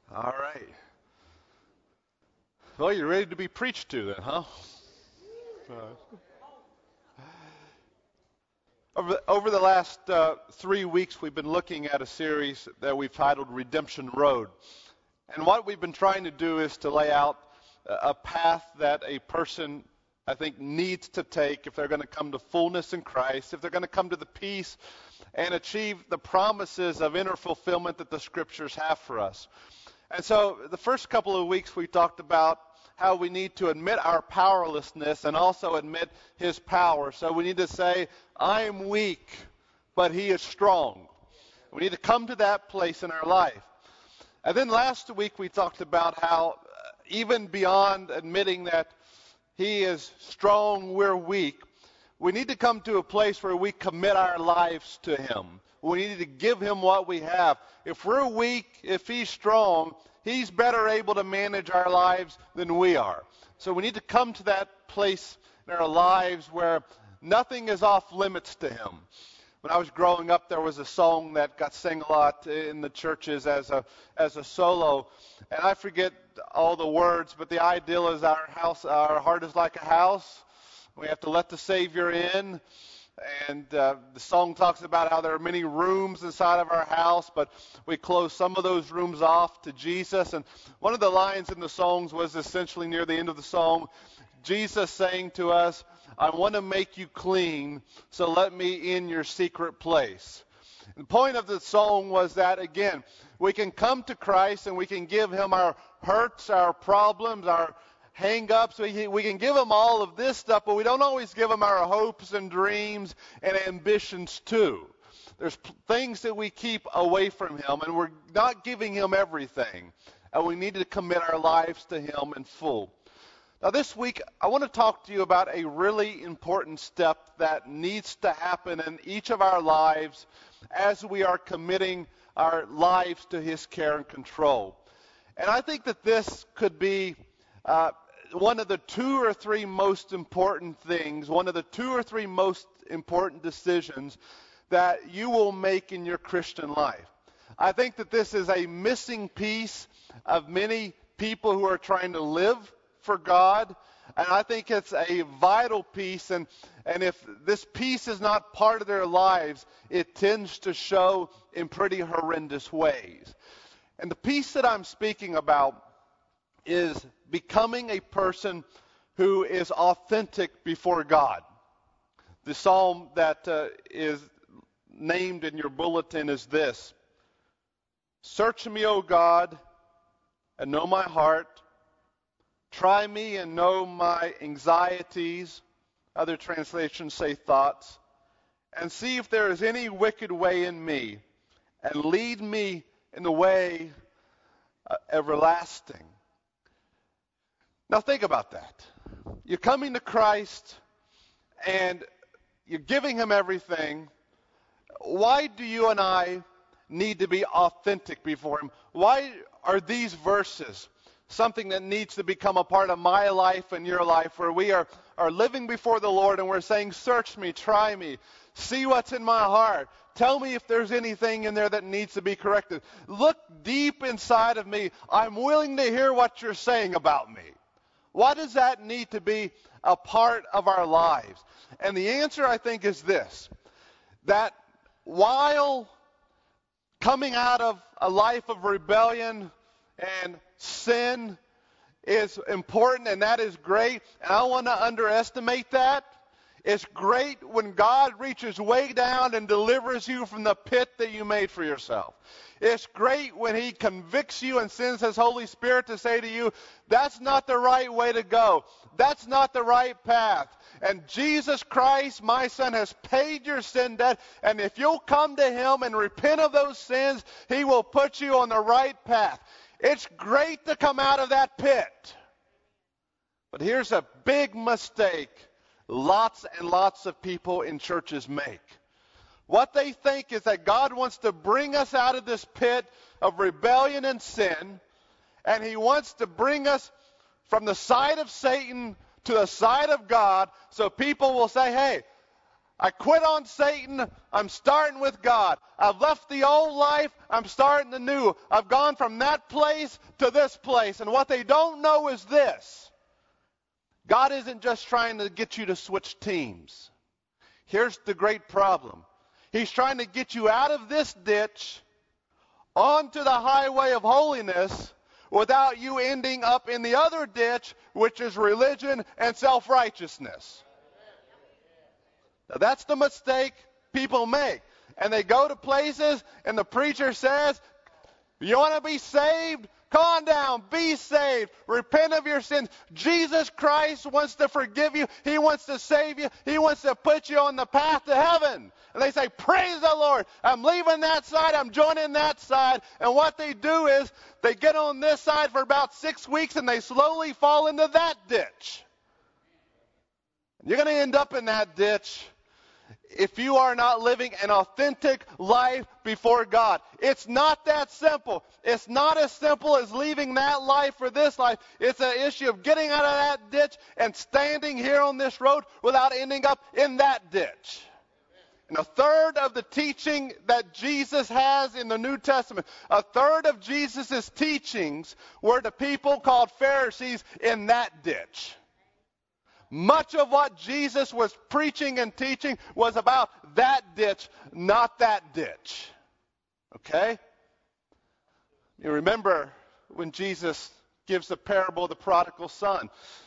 All right. Well, you're ready to be preached to then, huh? Uh, over the last 3 weeks, we've been looking at a series that we've titled Redemption Road. And what we've been trying to do is to lay out a path that a person, I think, needs to take if they're going to come to fullness in Christ, if they're going to come to the peace and achieve the promises of inner fulfillment that the Scriptures have for us. And so the first couple of weeks we talked about how we need to admit our powerlessness and also admit His power. So we need to say, I am weak, but He is strong. We need to come to that place in our life. And then last week we talked about how even beyond admitting that He is strong, we're weak, we need to come to a place where we commit our lives to Him. We need to give Him what we have. If we're weak, if He's strong, He's better able to manage our lives than we are. So we need to come to that place in our lives where nothing is off limits to Him. When I was growing up, there was a song that got sang a lot in the churches as a solo, and I forget all the words, but the ideal is our heart is like a house. We have to let the Savior in. And the song talks about how there are many rooms inside of our house, but we close some of those rooms off to Jesus. And one of the lines in the songs was essentially near the end of the song, Jesus saying to us, I want to make you clean, so let me in your secret place. The point of the song was that, again, we can come to Christ and we can give Him our hurts, our problems, our hang-ups. We can give Him all of this stuff, but we don't always give Him our hopes and dreams and ambitions too. There's things that we keep away from Him, and we're not giving Him everything. And we need to commit our lives to Him in full. Now this week, I want to talk to you about a really important step that needs to happen in each of our lives as we are committing our lives to His care and control. And I think that this could be one of the two or three most important things, one of the two or three most important decisions that you will make in your Christian life. I think that this is a missing piece of many people who are trying to live for God, and I think it's a vital piece, and if this piece is not part of their lives, it tends to show in pretty horrendous ways. And the piece that I'm speaking about is becoming a person who is authentic before God. The psalm that is named in your bulletin is this: Search me, O God, and know my heart. Try me and know my anxieties. Other translations say thoughts. And see if there is any wicked way in me, and lead me in the way everlasting. Now think about that. You're coming to Christ and you're giving Him everything. Why do you and I need to be authentic before Him? Why are these verses something that needs to become a part of my life and your life, where we are living before the Lord and we're saying, search me, try me, see what's in my heart. Tell me if there's anything in there that needs to be corrected. Look deep inside of me. I'm willing to hear what you're saying about me. Why does that need to be a part of our lives? And the answer, I think, is this: that while coming out of a life of rebellion and sin is important, and that is great, and I don't want to underestimate that. It's great when God reaches way down and delivers you from the pit that you made for yourself. It's great when He convicts you and sends His Holy Spirit to say to you, that's not the right way to go. That's not the right path. And Jesus Christ, my Son, has paid your sin debt. And if you'll come to Him and repent of those sins, He will put you on the right path. It's great to come out of that pit. But here's a big mistake lots and lots of people in churches make. What they think is that God wants to bring us out of this pit of rebellion and sin, and He wants to bring us from the side of Satan to the side of God, so people will say, hey, I quit on Satan. I'm starting with God. I've left the old life. I'm starting the new. I've gone from that place to this place. And what they don't know is this. God isn't just trying to get you to switch teams. Here's the great problem. He's trying to get you out of this ditch onto the highway of holiness without you ending up in the other ditch, which is religion and self-righteousness. Now, that's the mistake people make. And they go to places and the preacher says, you want to be saved? Come on down, be saved, repent of your sins. Jesus Christ wants to forgive you. He wants to save you. He wants to put you on the path to heaven. And they say, praise the Lord. I'm leaving that side. I'm joining that side. And what they do is they get on this side for about 6 weeks and they slowly fall into that ditch. You're going to end up in that ditch if you are not living an authentic life before God. It's not that simple. It's not as simple as leaving that life for this life. It's an issue of getting out of that ditch and standing here on this road without ending up in that ditch. And a third of the teaching that Jesus has in the New Testament, a third of Jesus' teachings were to people called Pharisees in that ditch. Much of what Jesus was preaching and teaching was about that ditch, not that ditch. Okay? You remember when Jesus gives the parable of the prodigal son.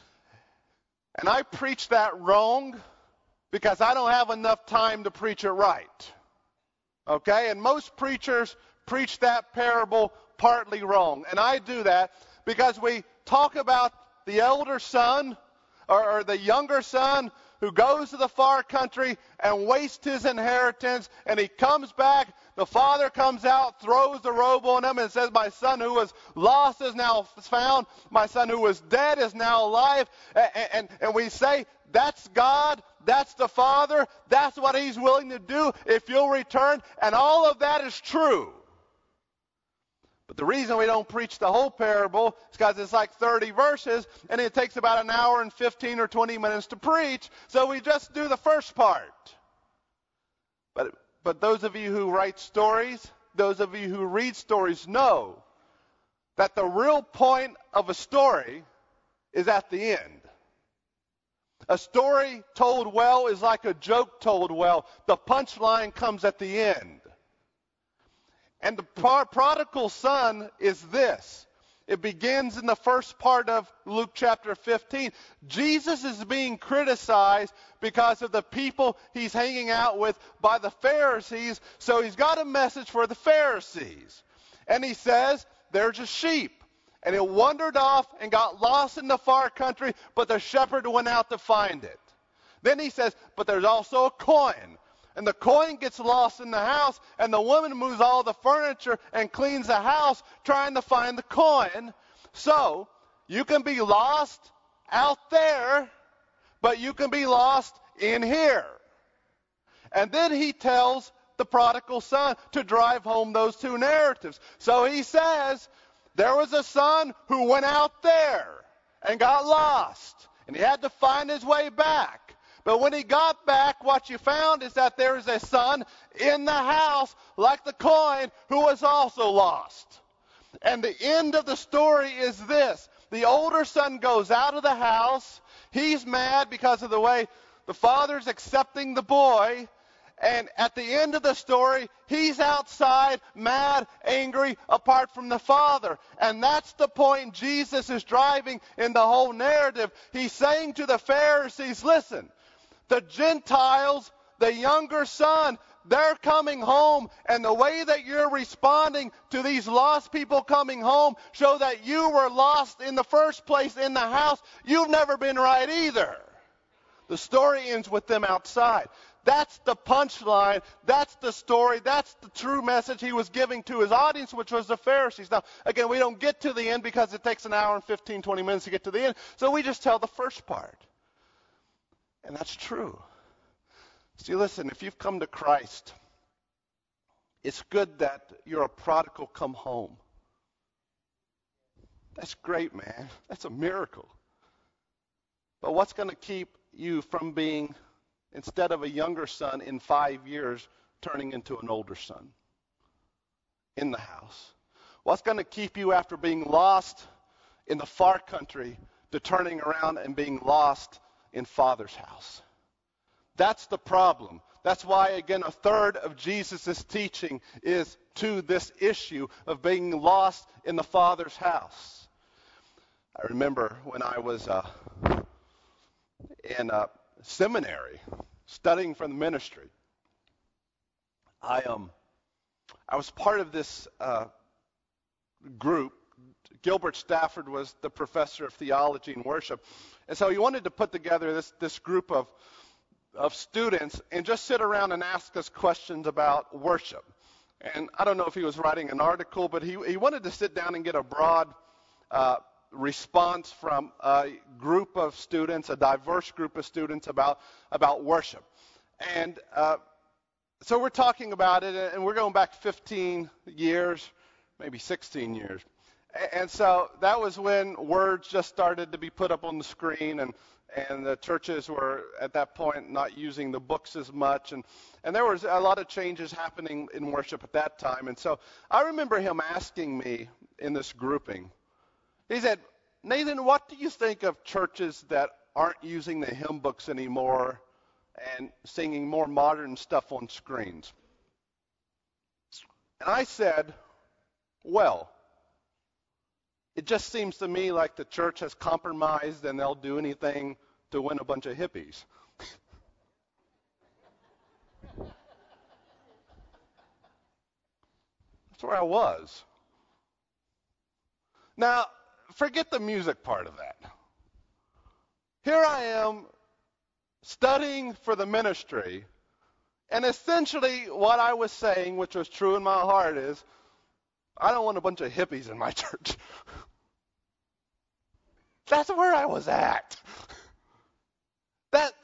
And I preach that wrong because I don't have enough time to preach it right. Okay? And most preachers preach that parable partly wrong. And I do that because we talk about the elder son or the younger son who goes to the far country and wastes his inheritance, and he comes back. The father comes out, throws the robe on him, and says, my son who was lost is now found. My son who was dead is now alive. And we say, that's God. That's the Father. That's what he's willing to do if you'll return. And all of that is true. But the reason we don't preach the whole parable is because it's like 30 verses, and it takes about an hour and 15 or 20 minutes to preach, so we just do the first part. But those of you who write stories, those of you who read stories know that the real point of a story is at the end. A story told well is like a joke told well. The punchline comes at the end. And the prodigal son is this. It begins in the first part of Luke chapter 15. Jesus is being criticized because of the people he's hanging out with by the Pharisees. So he's got a message for the Pharisees. And he says, there's a sheep. And it wandered off and got lost in the far country, but the shepherd went out to find it. Then he says, but there's also a coin. And the coin gets lost in the house, and the woman moves all the furniture and cleans the house trying to find the coin. So, you can be lost out there, but you can be lost in here. And then he tells the prodigal son to drive home those two narratives. So he says, there was a son who went out there and got lost, and he had to find his way back. But when he got back, what you found is that there is a son in the house, like the coin, who was also lost. And the end of the story is this. The older son goes out of the house. He's mad because of the way the father's accepting the boy. And at the end of the story, he's outside, mad, angry, apart from the Father. And that's the point Jesus is driving in the whole narrative. He's saying to the Pharisees, listen, the Gentiles, the younger son, they're coming home, and the way that you're responding to these lost people coming home show that you were lost in the first place in the house. You've never been right either. The story ends with them outside. That's the punchline. That's the story. That's the true message he was giving to his audience, which was the Pharisees. Now, again, we don't get to the end because it takes an hour and 15, 20 minutes to get to the end. So we just tell the first part. And that's true. See, listen, if you've come to Christ, it's good that you're a prodigal come home. That's great, man. That's a miracle. But what's going to keep you from being instead of a younger son in 5 years turning into an older son in the house? What's going to keep you after being lost in the far country to turning around and being lost in Father's house? That's the problem. That's why, again, a third of Jesus' teaching is to this issue of being lost in the Father's house. I remember when I was in seminary studying for the ministry, I was part of this group. Gilbert Stafford was the professor of theology and worship. And so he wanted to put together this group of students and just sit around and ask us questions about worship. And I don't know if he was writing an article, but he wanted to sit down and get a broad response from a group of students, a diverse group of students about worship. And so we're talking about it, and we're going back 15 years, maybe 16 years. And so that was when words just started to be put up on the screen, and the churches were at that point not using the books as much, and there was a lot of changes happening in worship at that time. And so I remember him asking me in this grouping, he said, "Nathan, what do you think of churches that aren't using the hymn books anymore and singing more modern stuff on screens?" And I said, "Well, it just seems to me like the church has compromised and they'll do anything to win a bunch of hippies." That's where I was. Now, forget the music part of that. Here I am studying for the ministry, and essentially what I was saying, which was true in my heart, is I don't want a bunch of hippies in my church. That's where I was at. That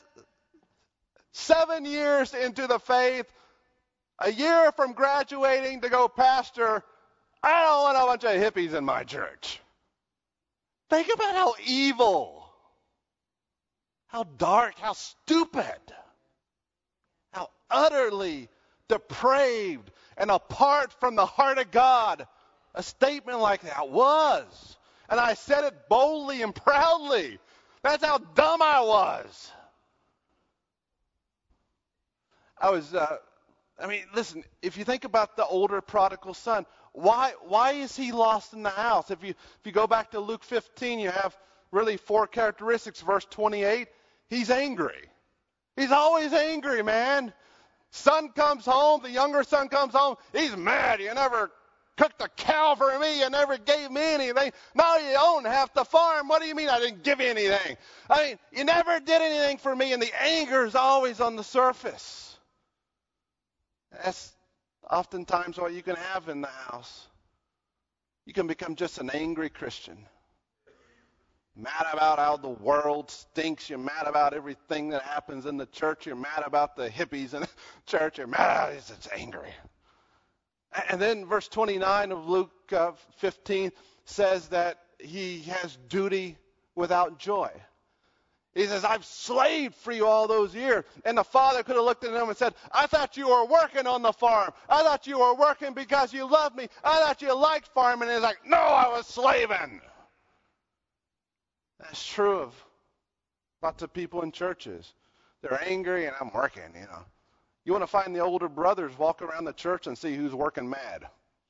7 years into the faith, a year from graduating to go pastor, I don't want a bunch of hippies in my church. Think about how evil, how dark, how stupid, how utterly depraved and apart from the heart of God a statement like that was. And I said it boldly and proudly. That's how dumb I was. Listen, if you think about the older prodigal son, why is he lost in the house? If you go back to Luke 15, you have really 4 characteristics. Verse 28, he's angry. He's always angry, man. Son comes home, the younger son comes home, he's mad. You never cooked a cow for me, you never gave me anything. Now you own half the farm. What do you mean I didn't give you anything? You never did anything for me, and the anger is always on the surface. That's oftentimes what you can have in the house. You can become just an angry Christian. Mad about how the world stinks. You're mad about everything that happens in the church. You're mad about the hippies in the church. You're mad. It's angry. And then verse 29 of Luke 15 says that he has duty without joy. He says, I've slaved for you all those years. And the father could have looked at him and said, I thought you were working on the farm. I thought you were working because you loved me. I thought you liked farming. And he's like, no, I was slaving. That's true of lots of people in churches. They're angry and I'm working, You want to find the older brothers, walk around the church and see who's working mad.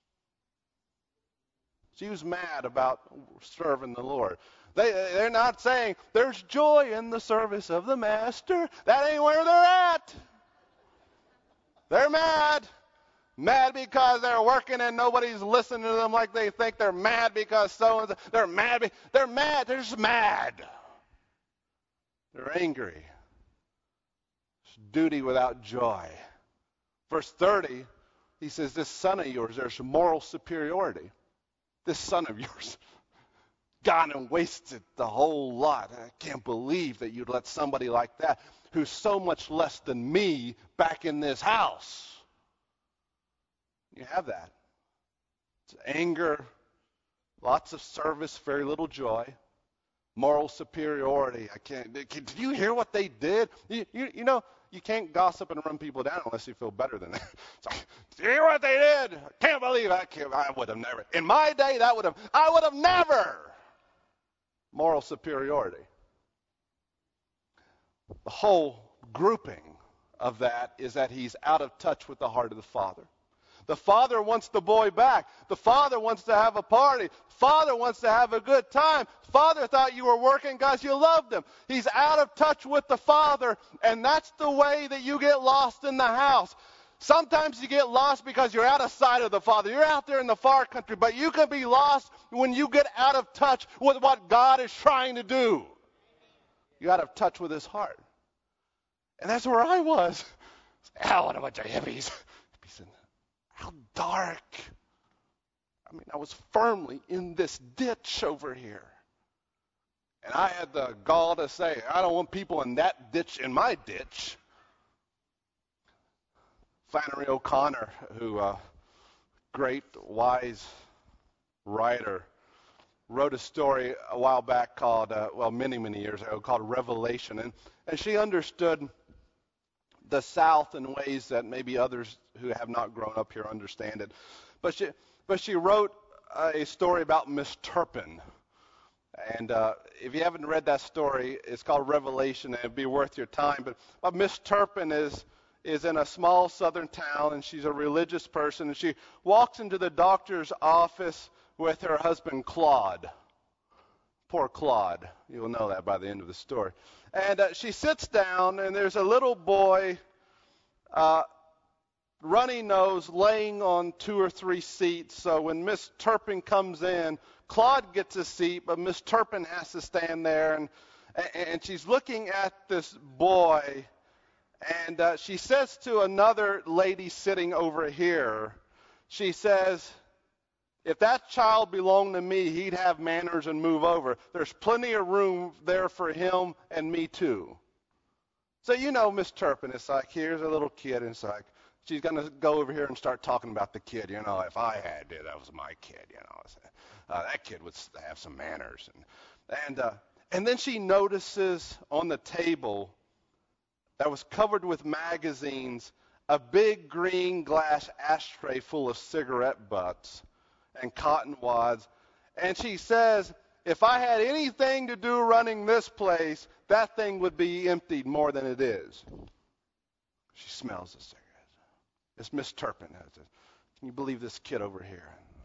See who's mad about serving the Lord. They're not saying there's joy in the service of the master. That ain't where they're at. They're mad. Mad because they're working and nobody's listening to them like they think. They're mad because so-and-so. They're mad. They're mad. They're just mad. They're angry. It's duty without joy. Verse 30, he says, this son of yours, there's moral superiority. This son of yours gone and wasted the whole lot. I can't believe that you'd let somebody like that, who's so much less than me, back in this house. You have that. It's anger, lots of service, very little joy. Moral superiority. Did you hear what they did? You know, you can't gossip and run people down unless you feel better than that. So, do you hear what they did? I can't believe I would have never. In my day, I would have never. Moral superiority. The whole grouping of that is that he's out of touch with the heart of the Father. The Father wants the boy back. The Father wants to have a party. The Father wants to have a good time. The Father thought you were working because you loved him. He's out of touch with the Father, and that's the way that you get lost in the house. Sometimes you get lost because you're out of sight of the Father. You're out there in the far country, but you can be lost when you get out of touch with what God is trying to do. You're out of touch with his heart. And that's where I was. Oh, what a bunch of hippies. How dark. I mean, I was firmly in this ditch over here. And I had the gall to say, I don't want people in that ditch in my ditch. Flannery O'Connor, who great, wise writer, wrote a story a while back called, many years ago, called Revelation. And she understood the South in ways that maybe others who have not grown up here understand it. But she wrote a story about Miss Turpin. And if you haven't read that story, it's called Revelation, and it'd be worth your time. But Miss Turpin is in a small southern town, and she's a religious person. And she walks into the doctor's office with her husband, Claude. Poor Claude. You'll know that by the end of the story. And she sits down, and there's a little boy, runny nose, laying on 2 or 3 seats. So when Miss Turpin comes in, Claude gets a seat, but Miss Turpin has to stand there. And she's looking at this boy, and she says to another lady sitting over here, she says, if that child belonged to me, he'd have manners and move over. There's plenty of room there for him and me too. So you know Miss Turpin, it's like, here's a little kid, and it's like, she's going to go over here and start talking about the kid. You know, if I had it, that was my kid, you know. That kid would have some manners. And then she notices on the table that was covered with magazines a big green glass ashtray full of cigarette butts and cotton wads. And she says, if I had anything to do running this place, that thing would be emptied more than it is. She smells the cigarette. It's Miss Turpin. Can you believe this kid over here?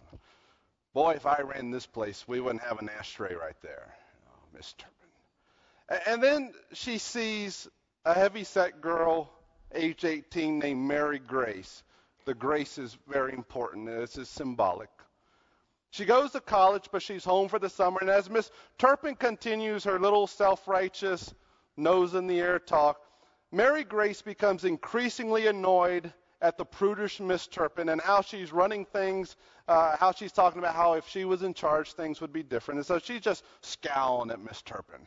Boy, if I ran this place, we wouldn't have an ashtray right there. Oh, Miss Turpin. And then she sees a heavy-set girl, age 18, named Mary Grace. The grace is very important. This is symbolic. She goes to college, but she's home for the summer. And as Miss Turpin continues her little self-righteous, nose-in-the-air talk, Mary Grace becomes increasingly annoyed at the prudish Miss Turpin and how she's running things, how she's talking about how if she was in charge, things would be different. And so she's just scowling at Miss Turpin.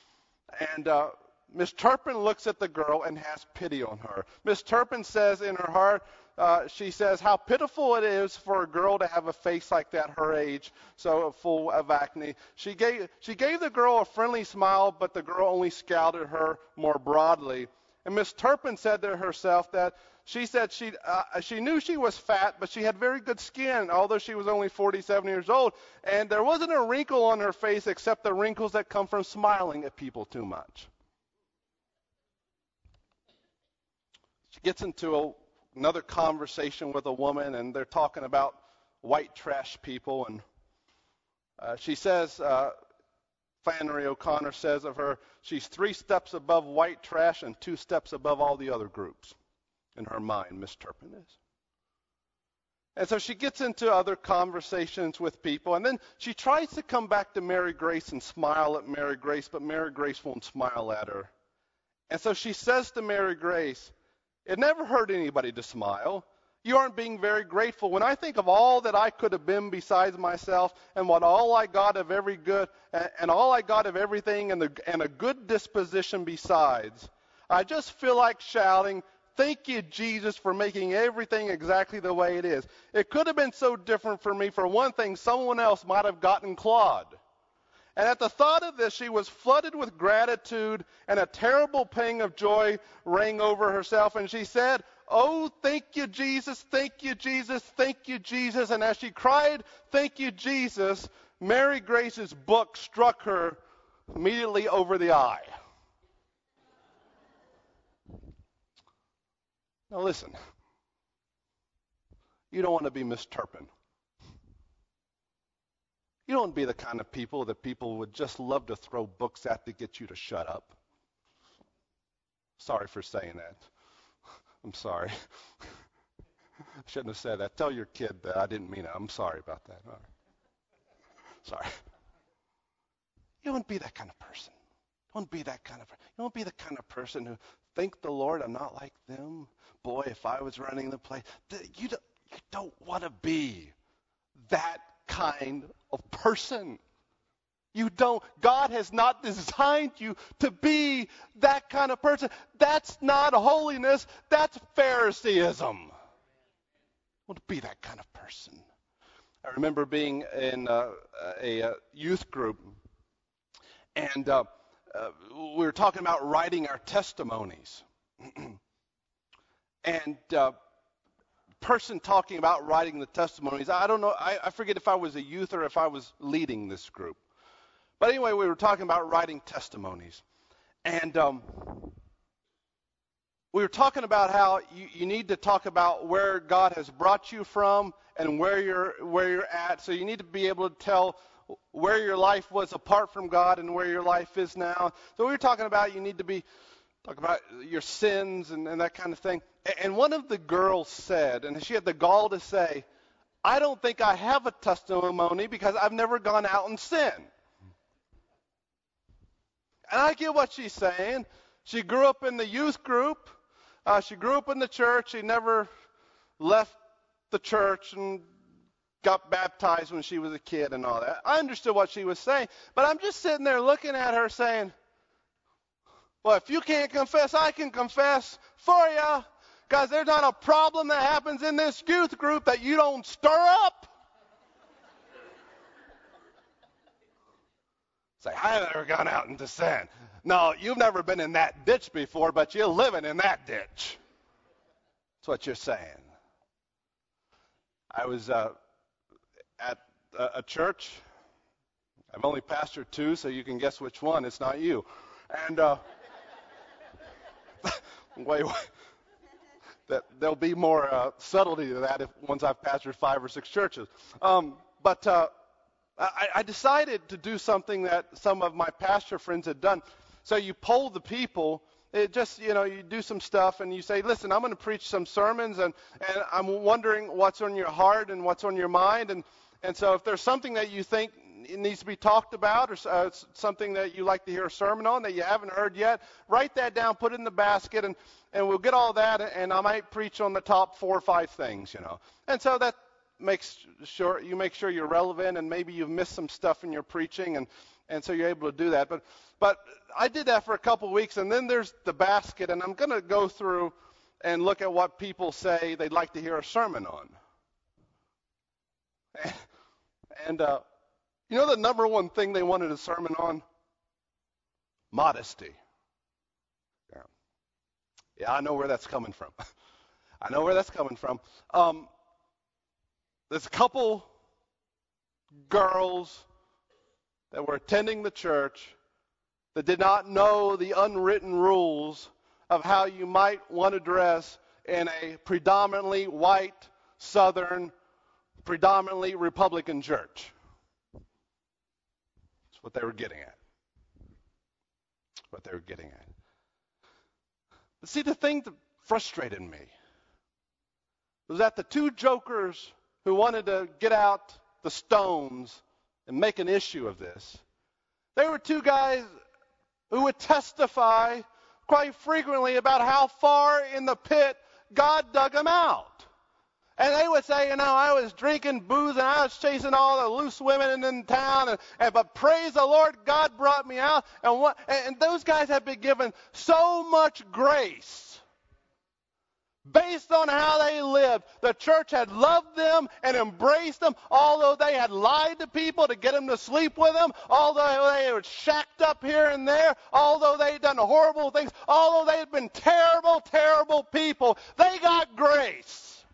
And Miss Turpin looks at the girl and has pity on her. Miss Turpin says in her heart, she says how pitiful it is for a girl to have a face like that her age, so full of acne. She gave the girl a friendly smile, but the girl only scowled at her more broadly. And Miss Turpin said to herself that she said she knew she was fat, but she had very good skin, although she was only 47 years old. And there wasn't a wrinkle on her face except the wrinkles that come from smiling at people too much. She gets into another conversation with a woman, and they're talking about white trash people. And she says, Flannery O'Connor says of her, she's 3 steps above white trash and 2 steps above all the other groups. In her mind, Miss Turpin is. And so she gets into other conversations with people, and then she tries to come back to Mary Grace and smile at Mary Grace, but Mary Grace won't smile at her. And so she says to Mary Grace, it never hurt anybody to smile. You aren't being very grateful. When I think of all that I could have been besides myself, and what all I got of every good, and all I got of everything, and a good disposition besides, I just feel like shouting, thank you, Jesus, for making everything exactly the way it is. It could have been so different for me. For one thing, someone else might have gotten Claude. And at the thought of this, she was flooded with gratitude, and a terrible pang of joy rang over herself. And she said, "Oh, thank you, Jesus, thank you, Jesus, thank you, Jesus." And as she cried, "Thank you, Jesus," Mary Grace's book struck her immediately over the eye. Now listen, you don't want to be Miss Turpin. You don't want to be the kind of people that people would just love to throw books at to get you to shut up. Sorry for saying that. I'm sorry. I shouldn't have said that. Tell your kid that I didn't mean it. I'm sorry about that. All right. Sorry. You don't want to be that kind of person. You don't want to be that kind of person. You don't want to be the kind of person who, thank the Lord, I'm not like them. Boy, if I was running the place. You don't want to be that kind of person. You don't. God has not designed you to be that kind of person. That's not holiness. That's Phariseeism. I want to be that kind of person. I remember being in a youth group, and we were talking about writing our testimonies. And person talking about writing the testimonies, I don't know, I forget if I was a youth or if I was leading this group. But anyway, we were talking about writing testimonies. And we were talking about how you need to talk about where God has brought you from and where you're at. So you need to be able to tell where your life was apart from God and where your life is now. So we were talking about you need to be talk about your sins and that kind of thing. And one of the girls said, and she had the gall to say, "I don't think I have a testimony because I've never gone out and sinned." And I get what she's saying. She grew up in the youth group. She grew up in the church. She never left the church and got baptized when she was a kid and all that. I understood what she was saying. But I'm just sitting there looking at her saying, well, if you can't confess, I can confess for you. Because there's not a problem that happens in this youth group that you don't stir up. Say, I've never gone out into sin. No, you've never been in that ditch before, but you're living in that ditch. That's what you're saying. I was at a church. I've only pastored 2, so you can guess which one. It's not you. And wait. There'll be more subtlety to that once I've pastored 5 or 6 churches. But I decided to do something that some of my pastor friends had done. So you poll the people. It just, you do some stuff and you say, listen, I'm going to preach some sermons and I'm wondering what's on your heart and what's on your mind. And so if there's something that you think it needs to be talked about or something that you like to hear a sermon on that you haven't heard yet, write that down, put it in the basket, and we'll get all that, and I might preach on the top 4 or 5 things, And so that makes sure you're relevant, and maybe you've missed some stuff in your preaching, and so you're able to do that. But I did that for a couple of weeks, and then there's the basket, and I'm going to go through and look at what people say they'd like to hear a sermon on. And the number one thing they wanted a sermon on? Modesty. Yeah, I know where that's coming from. There's a couple girls that were attending the church that did not know the unwritten rules of how you might want to dress in a predominantly white, Southern, predominantly Republican church. That's what they were getting at. But see, the thing that frustrated me was that the 2 jokers who wanted to get out the stones and make an issue of this, they were 2 guys who would testify quite frequently about how far in the pit God dug them out. And they would say, I was drinking booze and I was chasing all the loose women in town, but praise the Lord, God brought me out. And those guys have been given so much grace Based on how they lived, the church had loved them and embraced them, although they had lied to people to get them to sleep with them, although they were shacked up here and there, although they had done horrible things, although they had been terrible, terrible people. They got grace.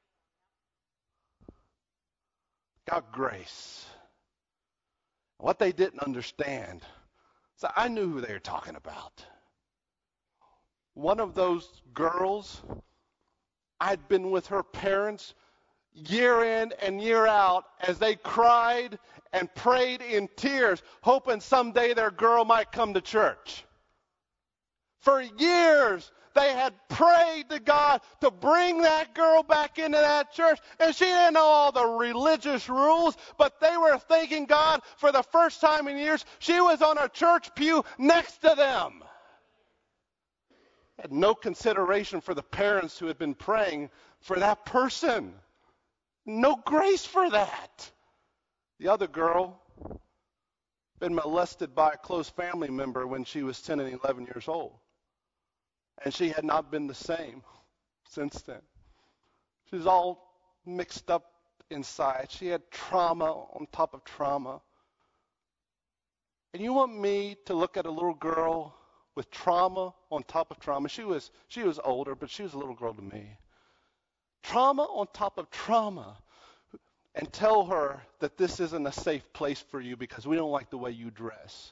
Got grace. What they didn't understand. So I knew who they were talking about. One of those girls, I'd been with her parents year in and year out as they cried and prayed in tears, hoping someday their girl might come to church. For years, they had prayed to God to bring that girl back into that church. And she didn't know all the religious rules, but they were thanking God for the first time in years she was on a church pew next to them. Had no consideration for the parents who had been praying for that person. No grace for that. The other girl been molested by a close family member when she was 10 and 11 years old. And she had not been the same since then. She was all mixed up inside. She had trauma on top of trauma. And you want me to look at a little girl with trauma on top of trauma? She was older, but she was a little girl to me. Trauma on top of trauma. And tell her that this isn't a safe place for you because we don't like the way you dress.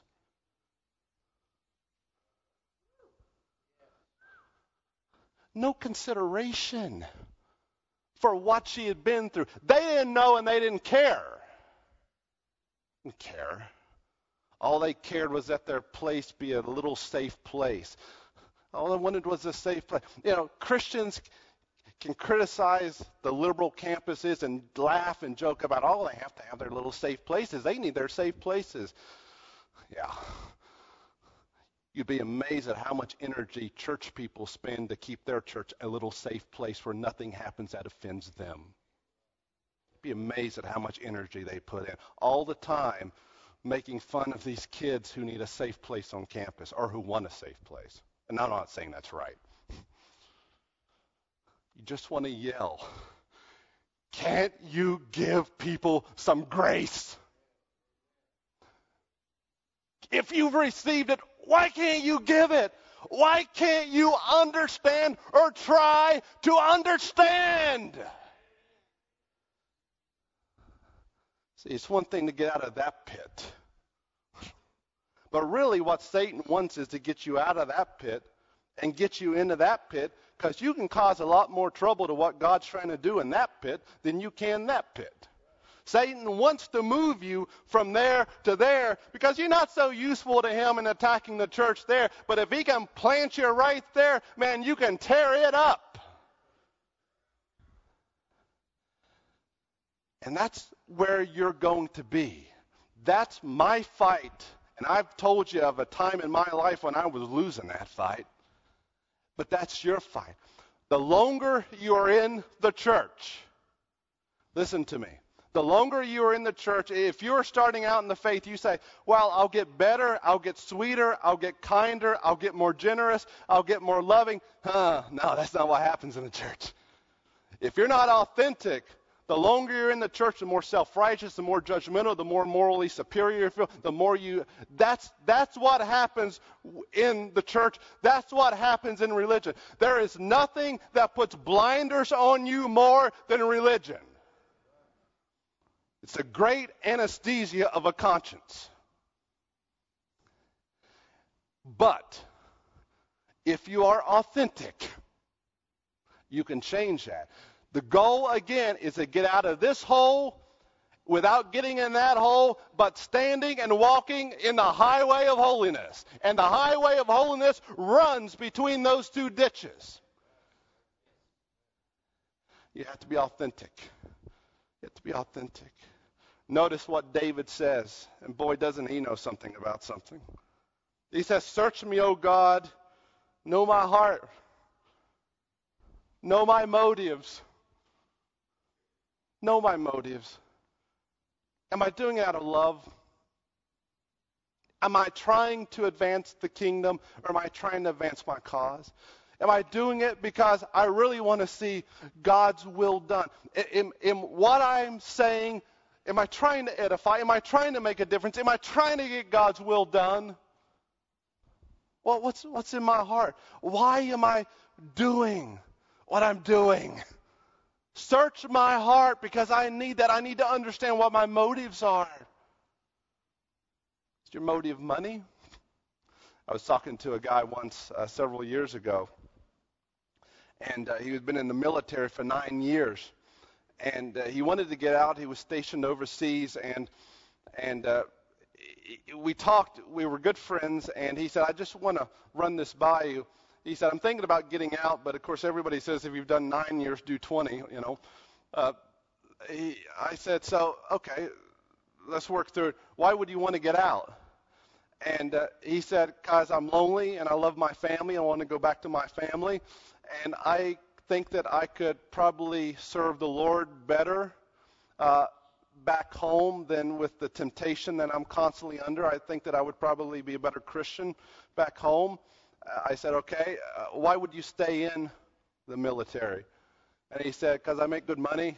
No consideration for what she had been through. They didn't know and they didn't care. Didn't care. All they cared was that their place be a little safe place. All they wanted was a safe place. You know, Christians can criticize the liberal campuses and laugh and joke about, oh, they have to have their little safe places. They need their safe places. Yeah. You'd be amazed at how much energy church people spend to keep their church a little safe place where nothing happens that offends them. You'd be amazed at how much energy they put in all the time making fun of these kids who need a safe place on campus or who want a safe place. And I'm not saying that's right. You just want to yell. Can't you give people some grace? If you've received it, why can't you give it? Why can't you understand or try to understand? See, it's one thing to get out of that pit. But really what Satan wants is to get you out of that pit and get you into that pit, because you can cause a lot more trouble to what God's trying to do in that pit than you can that pit. Satan wants to move you from there to there because you're not so useful to him in attacking the church there. But if he can plant you right there, man, you can tear it up. And that's where you're going to be. That's my fight. And I've told you of a time in my life when I was losing that fight. But that's your fight. The longer you're in the church, listen to me. The longer you are in the church, if you're starting out in the faith, you say, well, I'll get better, I'll get sweeter, I'll get kinder, I'll get more generous, I'll get more loving. No, that's not what happens in the church. If you're not authentic, the longer you're in the church, the more self-righteous, the more judgmental, the more morally superior you feel, the more you... That's what happens in the church. That's what happens in religion. There is nothing that puts blinders on you more than religion. It's a great anesthesia of a conscience. But if you are authentic, you can change that. The goal, again, is to get out of this hole without getting in that hole, but standing and walking in the highway of holiness. And the highway of holiness runs between those two ditches. You have to be authentic. You have to be authentic. Notice what David says, and boy, doesn't he know something about something. He says, search me, O God, know my heart, know my motives. Know my motives. Am I doing it out of love? Am I trying to advance the kingdom, or am I trying to advance my cause? Am I doing it because I really want to see God's will done? In what I'm saying, am I trying to edify? Am I trying to make a difference? Am I trying to get God's will done? Well, what's in my heart? Why am I doing what I'm doing? Search my heart, because I need that. I need to understand what my motives are. Is your motive money? I was talking to a guy once several years ago, and he had been in the military for 9 years, and he wanted to get out. He was stationed overseas, and we talked. We were good friends, and he said, "I just want to run this by you." He said, "I'm thinking about getting out, but of course everybody says if you've done 9 years, do 20, you know." I said, "So, okay, let's work through it. Why would you want to get out?" And he said, "Because I'm lonely and I love my family. I want to go back to my family. And I think that I could probably serve the Lord better back home than with the temptation that I'm constantly under. I think that I would probably be a better Christian back home." I said, "Okay, why would you stay in the military?" And he said, "Because I make good money,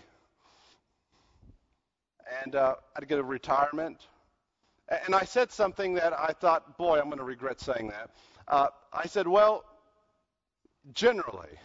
and I'd get a retirement." And I said something that I thought, boy, I'm going to regret saying that. I said, "Well, generally,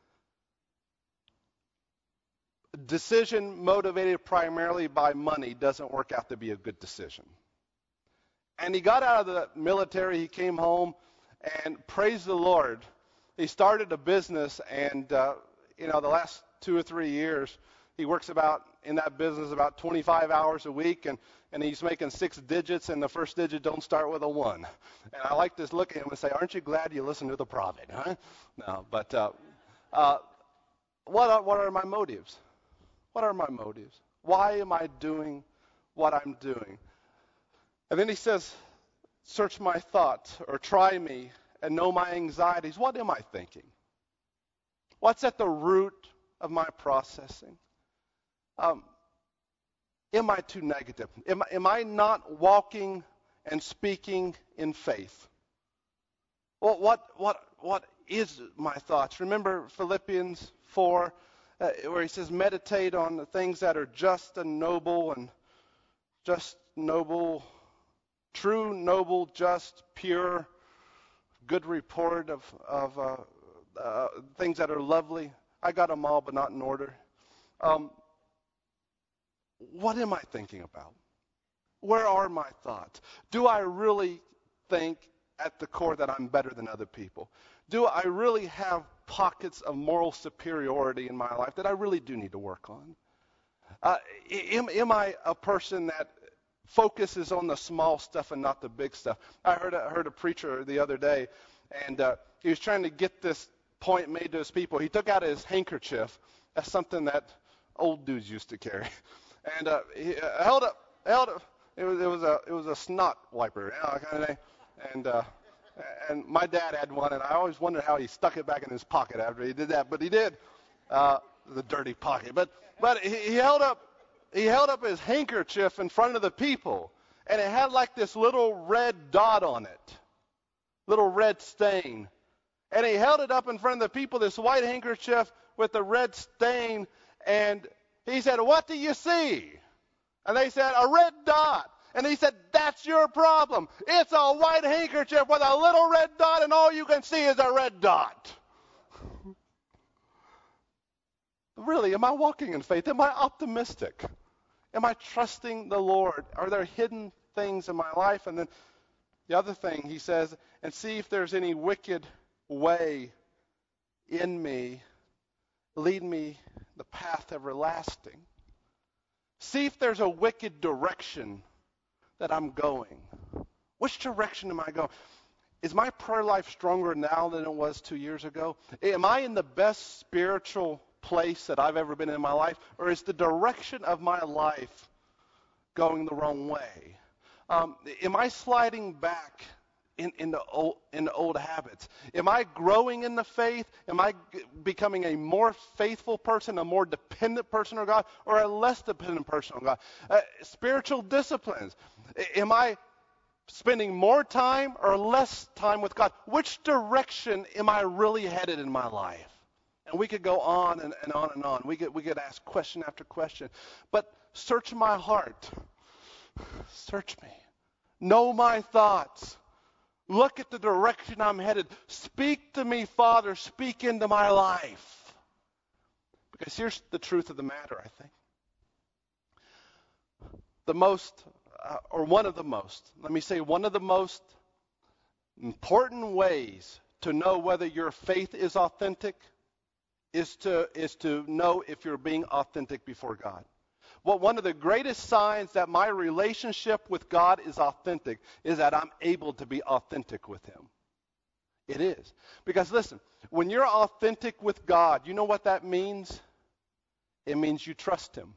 decision motivated primarily by money doesn't work out to be a good decision." And he got out of the military, he came home, and praise the Lord, he started a business, and the last 2 or 3 years, he works in that business about 25 hours a week, and he's making 6 digits, and the first digit don't start with a 1. And I like to look at him and say, "Aren't you glad you listened to the prophet?" Huh? No, but what are my motives? What are my motives? Why am I doing what I'm doing? And then he says, "Search my thoughts," or "Try me and know my anxieties." What am I thinking? What's at the root of my processing? Am I too negative? Am I not walking and speaking in faith? Well, what is my thoughts? Remember Philippians 4, where he says, "Meditate on the things that are just and noble, true, noble, just, pure, good report of things that are lovely." I got them all, but not in order. What am I thinking about? Where are my thoughts? Do I really think at the core that I'm better than other people? Do I really have pockets of moral superiority in my life that I really do need to work on? Am I a person that focuses on the small stuff and not the big stuff? I heard a preacher the other day, and he was trying to get this point made to his people. He took out his handkerchief. That's something that old dudes used to carry. And he held up. It was a snot wiper, kind of thing. And my dad had one, and I always wondered how he stuck it back in his pocket after he did that. But he did, the dirty pocket. But he held up his handkerchief in front of the people, and it had like this little red dot on it, little red stain. And he held it up in front of the people, this white handkerchief with the red stain, and he said, "What do you see?" And they said, "A red dot." And he said, "That's your problem. It's a white handkerchief with a little red dot, and all you can see is a red dot." Really, am I walking in faith? Am I optimistic? Am I trusting the Lord? Are there hidden things in my life? And then the other thing, he says, "And see if there's any wicked way in me. Lead me the path everlasting." See if there's a wicked direction that I'm going. Which direction am I going? Is my prayer life stronger now than it was 2 years ago? Am I in the best spiritual place that I've ever been in my life? Or is the direction of my life going the wrong way? Am I sliding back into old habits? Am I growing in the faith? Am I becoming a more faithful person, a more dependent person on God, or a less dependent person on God? Spiritual disciplines. Am I spending more time or less time with God? Which direction am I really headed in my life? And we could go on and on and on. We could ask question after question. But search my heart. Search me. Know my thoughts. Look at the direction I'm headed. Speak to me, Father. Speak into my life. Because here's the truth of the matter, I think. One of the most important ways to know whether your faith is authentic is to know if you're being authentic before God. Well, one of the greatest signs that my relationship with God is authentic is that I'm able to be authentic with Him. It is. Because listen, when you're authentic with God, you know what that means? It means you trust Him.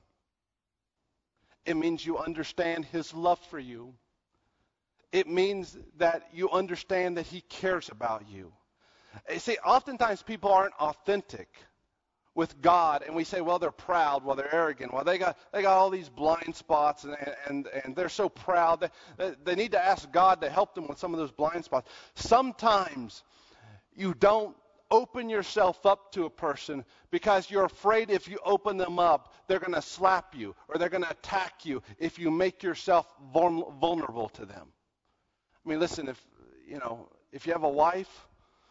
It means you understand His love for you. It means that you understand that He cares about you. You see, oftentimes people aren't authentic with God, and we say, well, they're proud, well, they're arrogant, well, they got all these blind spots, and they're so proud. They need to ask God to help them with some of those blind spots. Sometimes you don't open yourself up to a person because you're afraid if you open them up, they're going to slap you or they're going to attack you if you make yourself vulnerable to them. I mean, listen, if you have a wife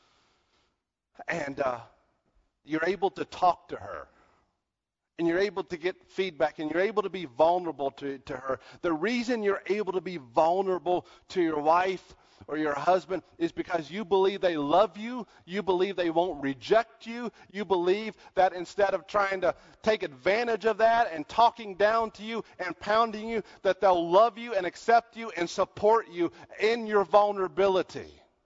and you're able to talk to her, and you're able to get feedback, and you're able to be vulnerable to her, the reason you're able to be vulnerable to your wife or your husband is because you believe they love you, you believe they won't reject you, you believe that instead of trying to take advantage of that and talking down to you and pounding you, that they'll love you and accept you and support you in your vulnerability.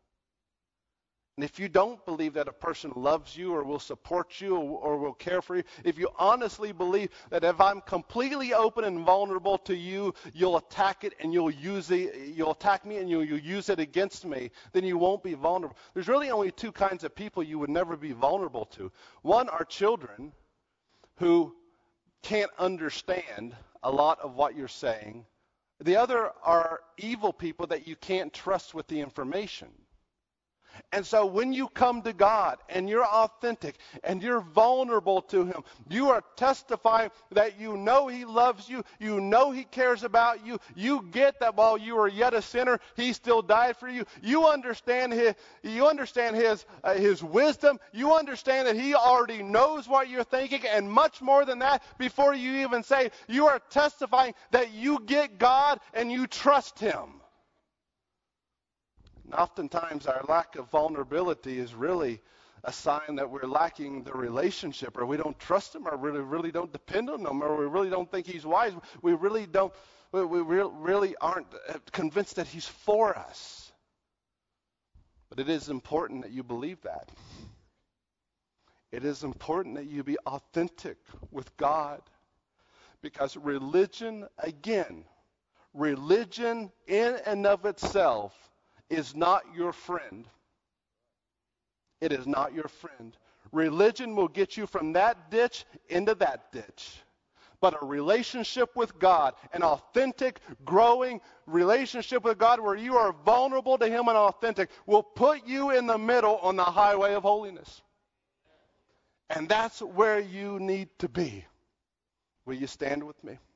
And if you don't believe that a person loves you or will support you or will care for you, if you honestly believe that if I'm completely open and vulnerable to you, you'll attack it and you'll attack me and you'll use it against me, then you won't be vulnerable. There's really only two kinds of people you would never be vulnerable to. One are children who can't understand a lot of what you're saying. The other are evil people that you can't trust with the information. And so when you come to God and you're authentic and you're vulnerable to Him, you are testifying that you know He loves you, you know He cares about you, you get that while you were yet a sinner, He still died for you. You understand His wisdom. You understand that He already knows what you're thinking, and much more than that, before you even say, you are testifying that you get God and you trust Him. And oftentimes our lack of vulnerability is really a sign that we're lacking the relationship, or we don't trust Him, or really don't depend on Him, or we really don't think He's wise. We really aren't convinced that He's for us. But it is important that you believe that. It is important that you be authentic with God, because religion in and of itself is not your friend. It is not your friend. Religion will get you from that ditch into that ditch. But a relationship with God, an authentic, growing relationship with God where you are vulnerable to Him and authentic, will put you in the middle on the highway of holiness. And that's where you need to be. Will you stand with me?